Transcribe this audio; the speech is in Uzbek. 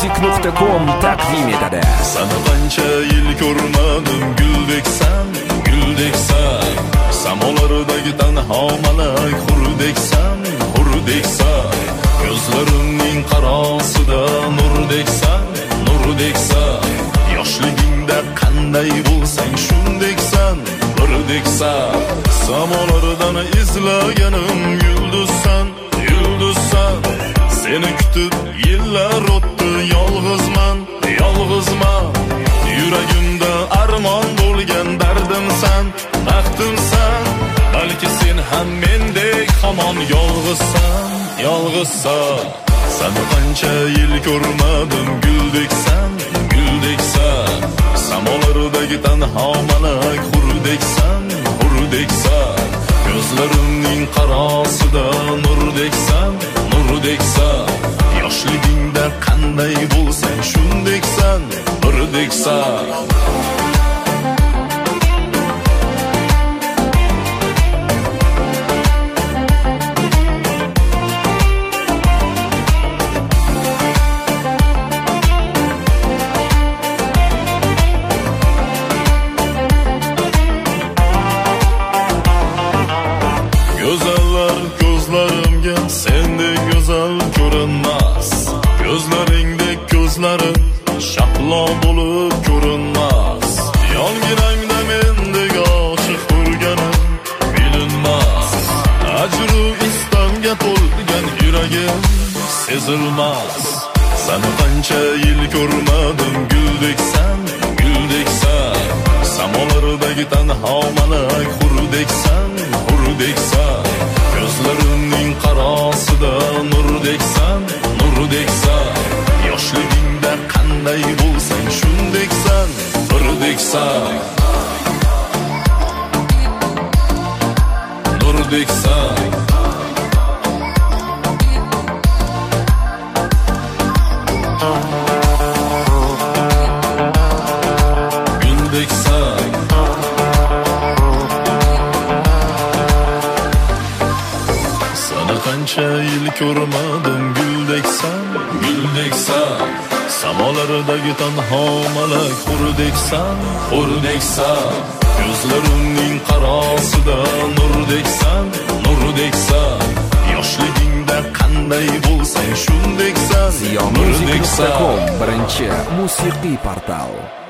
music.com taqdim etadi. Seni qancha yil ko'rmadim, guldeksan, guldeksan. Samolardagi tanho malak, hurdeksan, hurdeksan. Ko'zlarimning qarosida nurdeksan, nurdeksan. Yoshligingda qanday bo'lsang shundeksan, birdeksan. Samolardan izlaganim yulduzsan, yulduzsan. Seni kutib yillar o'tdi, yolg'izman, yolg'izman. Yuragimda armon bo'lgan dardimsan, baxtimsan. Balki sen ham mendek hamon yolg'izsan, yolg'izsan. Seni qancha yil ko'rmadim, guldeksan, guldeksan. Samolardagi tanho malak, hurdeksan, hurdeksan. Ko'zlarimning qarosida nurdeksan, nurdeksan. Yoshligingda qanday bo'lsang shundeksan, birdeksan. Go'zallar ko'zlarimga sendek go'zal ko'rinmas. Ko'zlaringdek ko'zlarim shahlo bo'lib ko'rinmas. Yonginangda mendek oshiq urganim bilinmas. Ajru istamga to'lgan yuragim sezilmas. Seni qancha yil ko'rmadim, guldeksan, guldeksan. Samolardagi tanho malak, hurdeksan, hurdeksan. Ko'zlarimning qarosida nurdeksan, nurdeksan. Yoshligingda qanday bo'lsang shundeksan, birdeksan. Nurdeksan. Guldeksan. Seni qancha yil ko'rmadim, guldeksan, guldeksan. Samolardagi tanho malak, hurdeksan, hurdeksan. Ko'zlarimning qarosida nurdeksan, nurdeksan. Yoshligingda qanday bo'lsang shundeksan, Music.com birinchi musiqiy portal.